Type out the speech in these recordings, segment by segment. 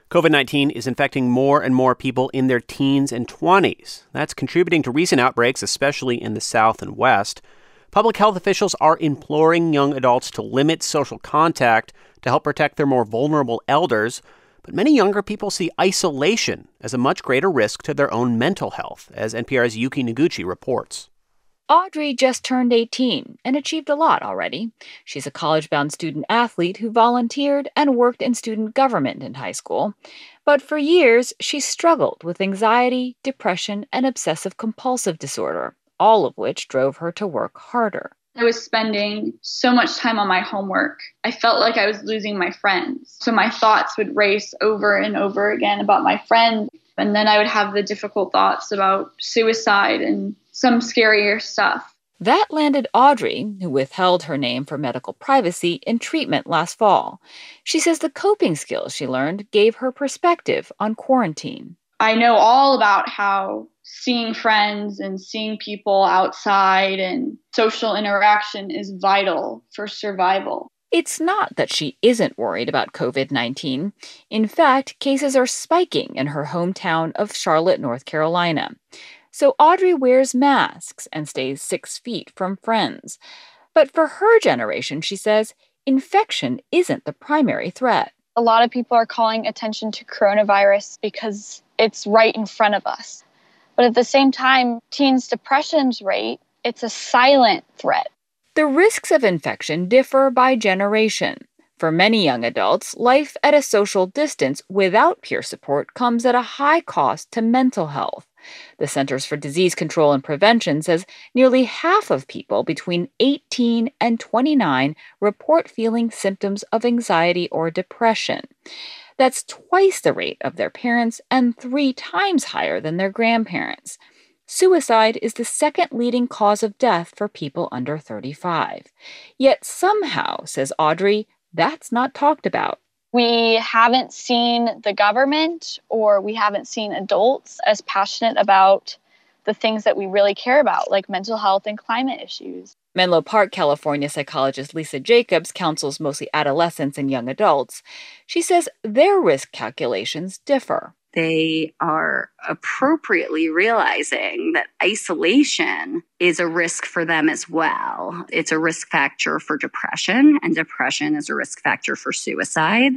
COVID-19 is infecting more and more people in their teens and 20s. That's contributing to recent outbreaks, especially in the South and West. Public health officials are imploring young adults to limit social contact to help protect their more vulnerable elders. But many younger people see isolation as a much greater risk to their own mental health, as NPR's Yuki Noguchi reports. Audrey just turned 18 and achieved a lot already. She's a college-bound student athlete who volunteered and worked in student government in high school. But for years, she struggled with anxiety, depression, and obsessive-compulsive disorder, all of which drove her to work harder. I was spending so much time on my homework. I felt like I was losing my friends. So my thoughts would race over and over again about my friends. And then I would have the difficult thoughts about suicide and some scarier stuff. That landed Audrey, who withheld her name for medical privacy, in treatment last fall. She says the coping skills she learned gave her perspective on quarantine. I know all about how seeing friends and seeing people outside and social interaction is vital for survival. It's not that she isn't worried about COVID-19. In fact, cases are spiking in her hometown of Charlotte, North Carolina. So Audrey wears masks and stays 6 feet from friends. But for her generation, she says, infection isn't the primary threat. A lot of people are calling attention to coronavirus because it's right in front of us. But at the same time, teens' depression's rate, it's a silent threat. The risks of infection differ by generation. For many young adults, life at a social distance without peer support comes at a high cost to mental health. The Centers for Disease Control and Prevention says nearly half of people between 18 and 29 report feeling symptoms of anxiety or depression. That's twice the rate of their parents and 3 times higher than their grandparents. Suicide is the second leading cause of death for people under 35. Yet somehow, says Audrey, that's not talked about. We haven't seen the government or we haven't seen adults as passionate about the things that we really care about, like mental health and climate issues. Menlo Park, California psychologist Lisa Jacobs counsels mostly adolescents and young adults. She says their risk calculations differ. They are appropriately realizing that isolation is a risk for them as well. It's a risk factor for depression, and depression is a risk factor for suicide.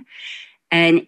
And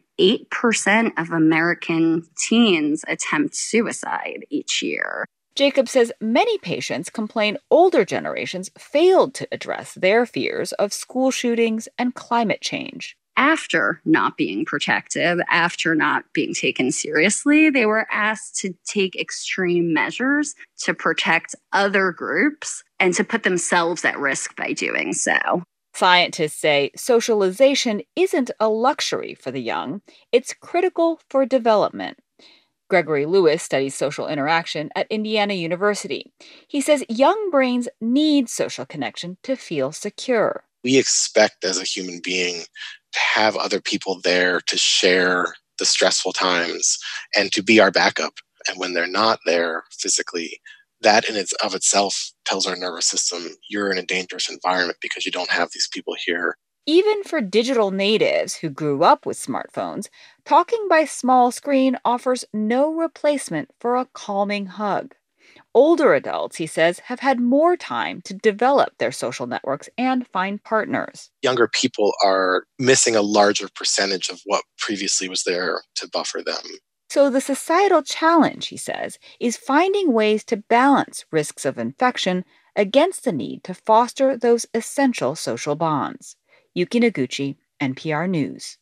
8% of American teens attempt suicide each year. Jacob says many patients complain older generations failed to address their fears of school shootings and climate change. After not being protective, after not being taken seriously, they were asked to take extreme measures to protect other groups and to put themselves at risk by doing so. Scientists say socialization isn't a luxury for the young. It's critical for development. Gregory Lewis studies social interaction at Indiana University. He says young brains need social connection to feel secure. We expect as a human being to have other people there to share the stressful times and to be our backup. And when they're not there physically, that in of itself tells our nervous system you're in a dangerous environment because you don't have these people here. Even for digital natives who grew up with smartphones, talking by small screen offers no replacement for a calming hug. Older adults, he says, have had more time to develop their social networks and find partners. Younger people are missing a larger percentage of what previously was there to buffer them. So the societal challenge, he says, is finding ways to balance risks of infection against the need to foster those essential social bonds. Yuki Noguchi, NPR News.